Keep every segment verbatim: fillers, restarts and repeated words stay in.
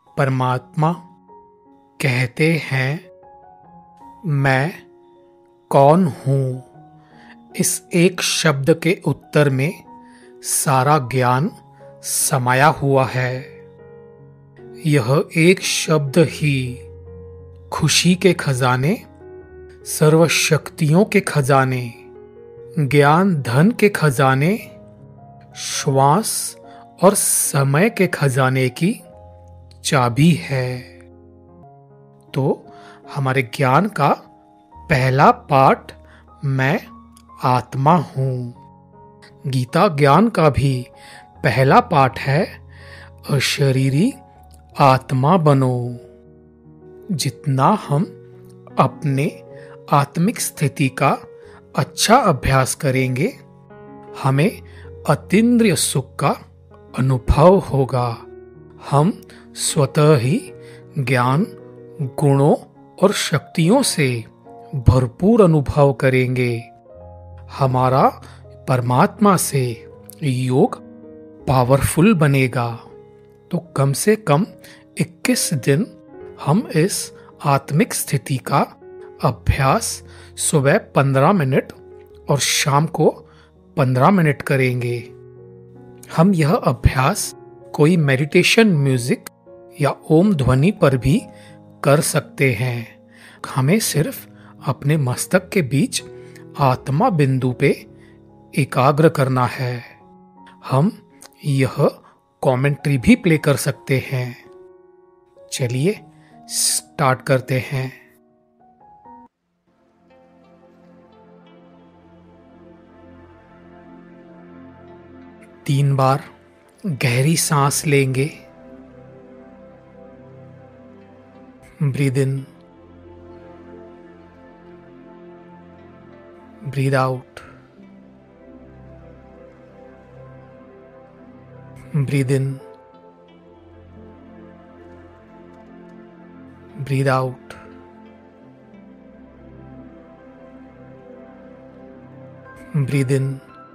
परमात्मा कहते हैं, मैं कौन हूँ? इस एक शब्द के उत्तर में सारा ज्ञान समाया हुआ है। यह एक शब्द ही खुशी के खजाने, सर्वशक्तियों के खजाने, ज्ञान धन के खजाने, श्वास और समय के खजाने की चाबी है। तो हमारे ज्ञान का पहला पाठ मैं आत्मा हूं। गीता ज्ञान का भी पहला पाठ है, अशरीरी आत्मा बनो। जितना हम अपने आत्मिक स्थिति का अच्छा अभ्यास करेंगे, हमें अतीन्द्रिय सुख का अनुभव होगा। हम स्वतः ही ज्ञान, गुणों और शक्तियों से भरपूर अनुभव करेंगे। हमारा परमात्मा से योग पावरफुल बनेगा। तो कम से कम इक्कीस दिन हम इस आत्मिक स्थिति का अभ्यास सुबह पंद्रह मिनट और शाम को पंद्रह मिनट करेंगे। हम यह अभ्यास कोई मेडिटेशन म्यूजिक या ओम ध्वनि पर भी कर सकते हैं। हमें सिर्फ अपने मस्तक के बीच आत्मा बिंदु पे एकाग्र करना है। हम यह कमेंट्री भी प्ले कर सकते हैं। चलिए स्टार्ट करते हैं। तीन बार गहरी सांस लेंगे। Breathe in, breathe out, breathe in, breathe out, breathe in,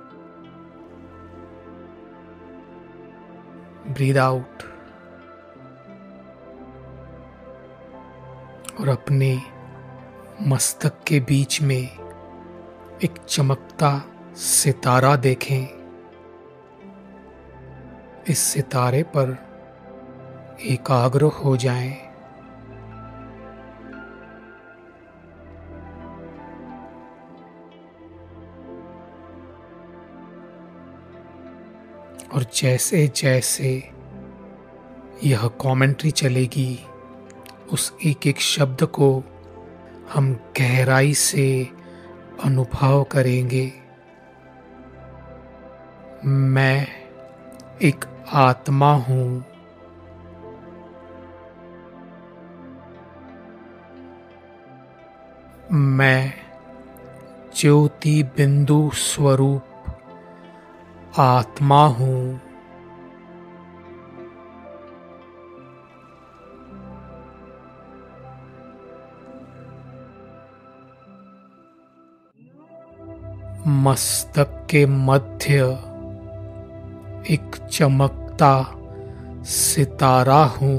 breathe out. और अपने मस्तक के बीच में एक चमकता सितारा देखें। इस सितारे पर एकाग्र हो जाएं। और जैसे जैसे यह कमेंट्री चलेगी, उस एक एक शब्द को हम गहराई से अनुभव करेंगे। मैं एक आत्मा हूं। मैं ज्योति बिंदु स्वरूप आत्मा हूं। मस्तक के मध्य एक चमकता सितारा हूं।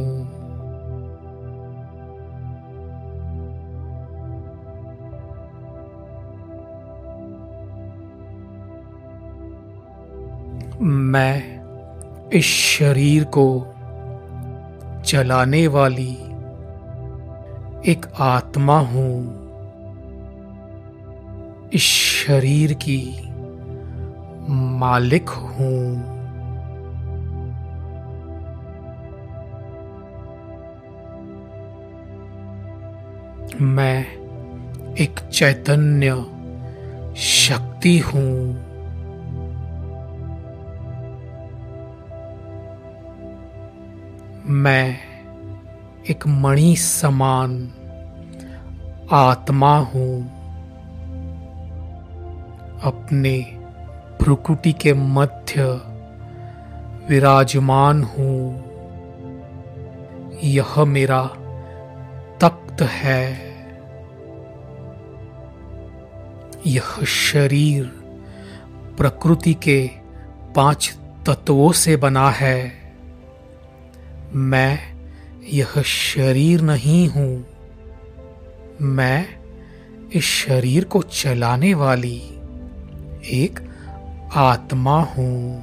मैं इस शरीर को चलाने वाली एक आत्मा हूं। इस शरीर की मालिक हूं। मैं एक चैतन्य शक्ति हूं। मैं एक मणि समान आत्मा हूं। अपने भ्रुकुटी के मध्य विराजमान हूं। यह मेरा तख्त है। यह शरीर प्रकृति के पांच तत्वों से बना है। मैं यह शरीर नहीं हूं, मैं इस शरीर को चलाने वाली एक आत्मा हूं।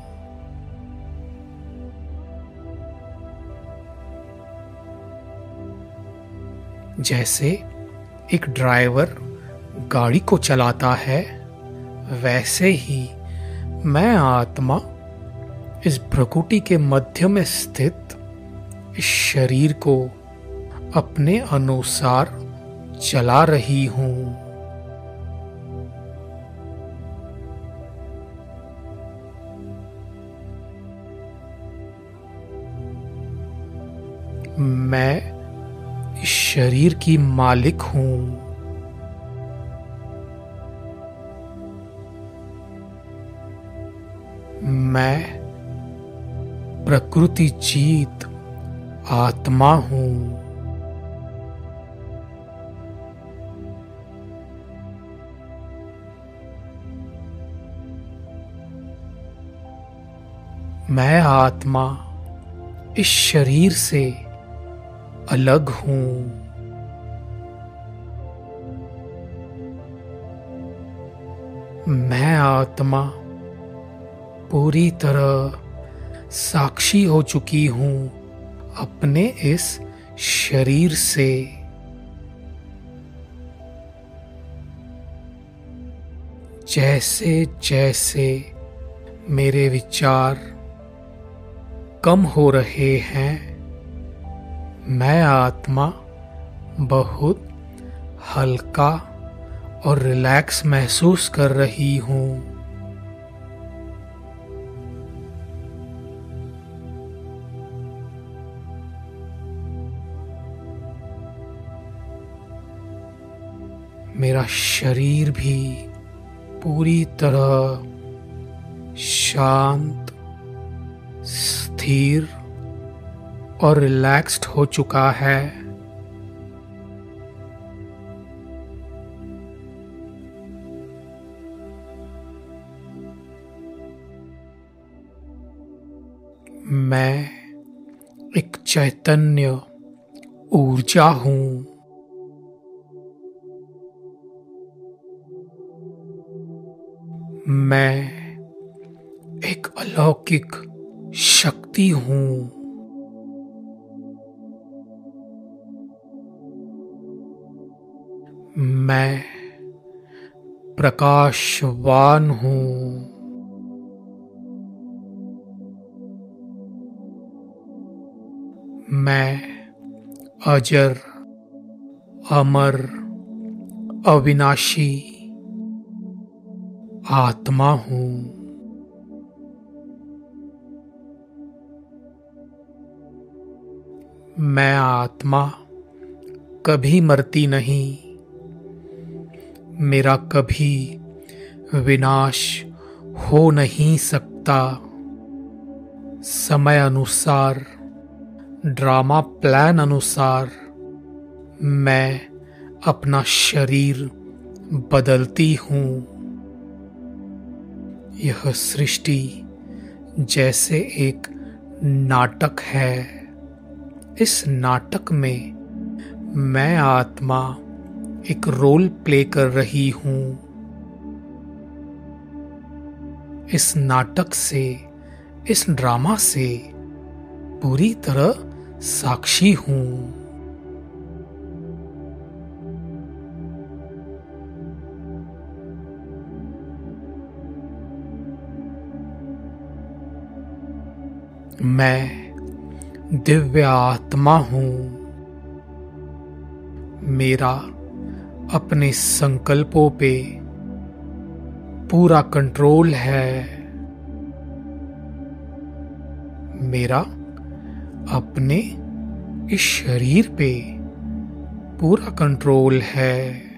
जैसे एक ड्राइवर गाड़ी को चलाता है, वैसे ही मैं आत्मा इस प्रकृति के मध्य में स्थित इस शरीर को अपने अनुसार चला रही हूं। मैं इस शरीर की मालिक हूं। मैं प्रकृति जीत आत्मा हूं। मैं आत्मा इस शरीर से अलग हूं। मैं आत्मा पूरी तरह साक्षी हो चुकी हूं अपने इस शरीर से। जैसे जैसे मेरे विचार कम हो रहे हैं, मैं आत्मा बहुत हल्का और रिलैक्स महसूस कर रही हूं। मेरा शरीर भी पूरी तरह शांत, स्थिर और रिलैक्स्ड हो चुका है। मैं एक चैतन्य ऊर्जा हूं। मैं एक अलौकिक शक्ति हूं। मैं प्रकाशवान हूं। मैं अजर, अमर, अविनाशी आत्मा हूं। मैं आत्मा कभी मरती नहीं। मेरा कभी विनाश हो नहीं सकता। समय अनुसार, ड्रामा प्लान अनुसार मैं अपना शरीर बदलती हूं। यह सृष्टि जैसे एक नाटक है। इस नाटक में मैं आत्मा एक रोल प्ले कर रही हूं। इस नाटक से, इस ड्रामा से पूरी तरह साक्षी हूं। मैं दिव्य आत्मा हूं। मेरा अपने संकल्पों पे पूरा कंट्रोल है। मेरा अपने इस शरीर पे पूरा कंट्रोल है।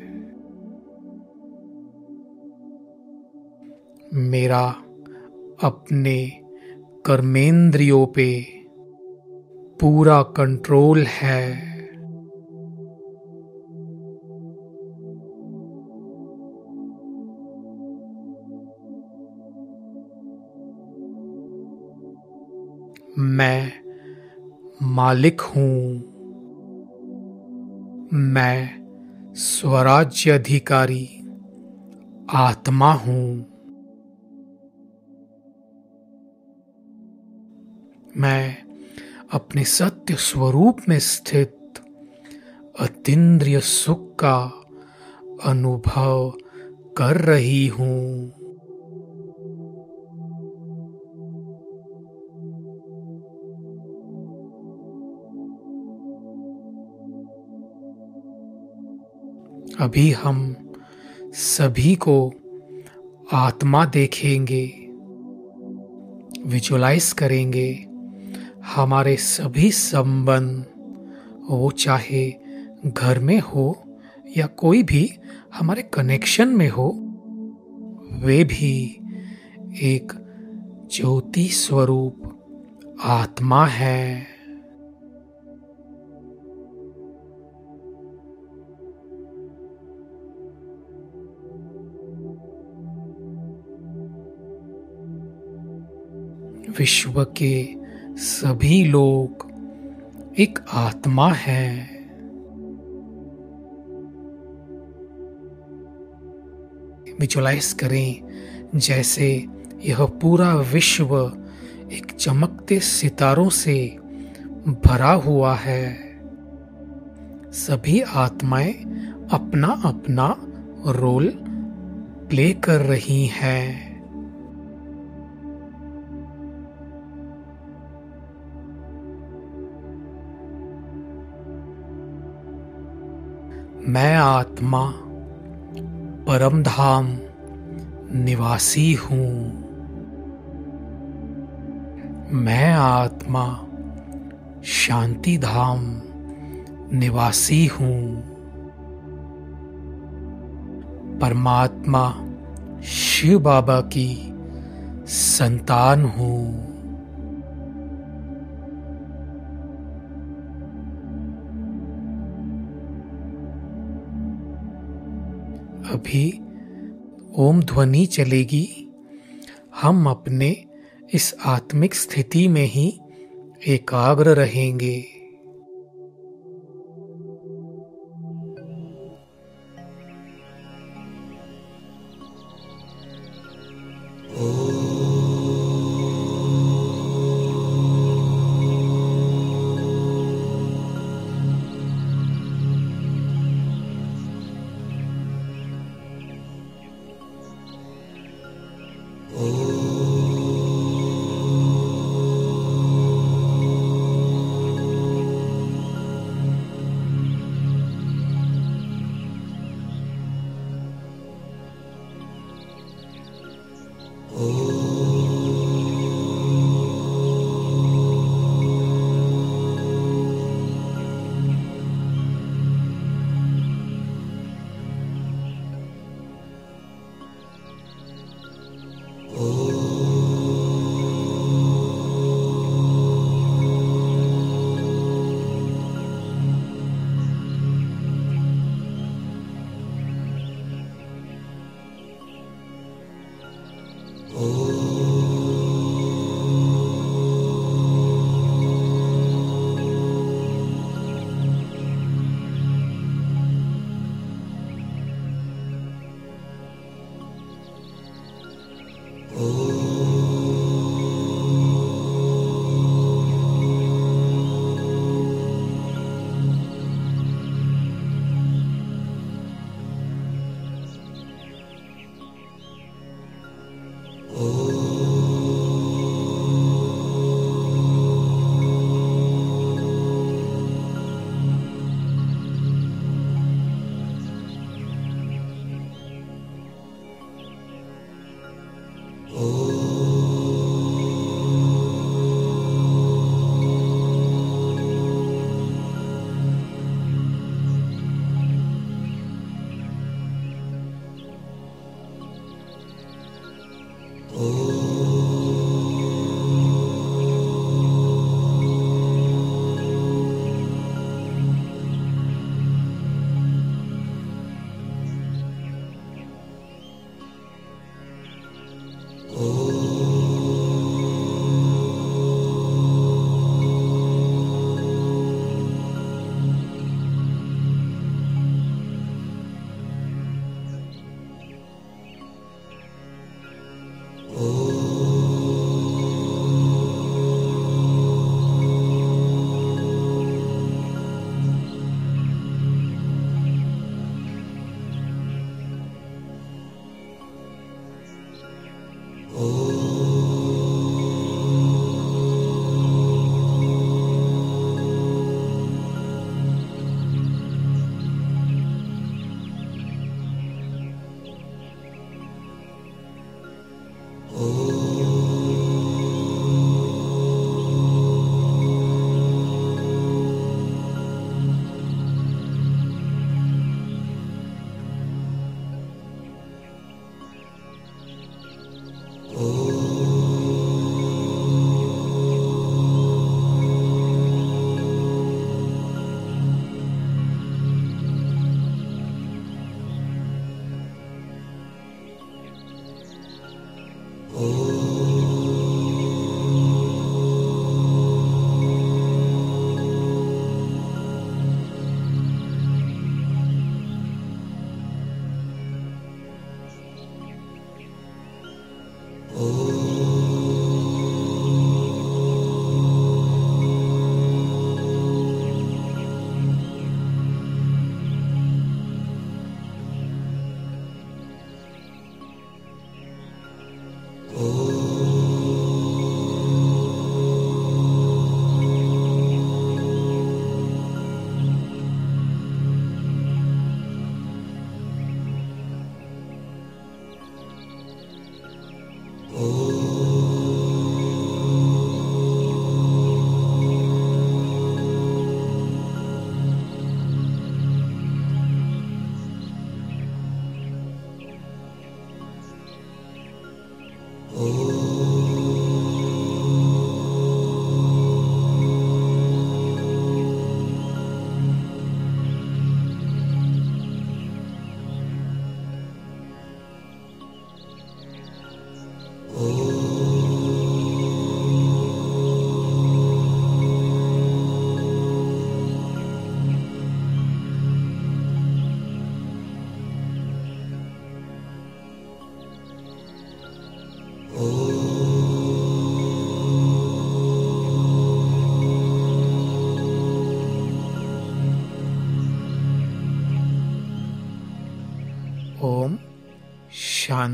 मेरा अपने कर्मेंद्रियों पे पूरा कंट्रोल है। मैं मालिक हूं। मैं स्वराज्य अधिकारी आत्मा हूं। मैं अपने सत्य स्वरूप में स्थित अतीन्द्रिय सुख का अनुभव कर रही हूं। अभी हम सभी को आत्मा देखेंगे, विजुलाइज करेंगे। हमारे सभी संबंध, वो चाहे घर में हो या कोई भी हमारे कनेक्शन में हो, वे भी एक ज्योति स्वरूप आत्मा है। विश्व के सभी लोग एक आत्मा है। विजुलाइज करें जैसे यह पूरा विश्व एक चमकते सितारों से भरा हुआ है। सभी आत्माएं अपना अपना रोल प्ले कर रही हैं। मैं आत्मा परम धाम निवासी हूं। मैं आत्मा शांति धाम निवासी हूं। परमात्मा शिव बाबा की संतान हूं। अभी ओम ध्वनि चलेगी। हम अपने इस आत्मिक स्थिति में ही एकाग्र रहेंगे। Oh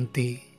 शांति।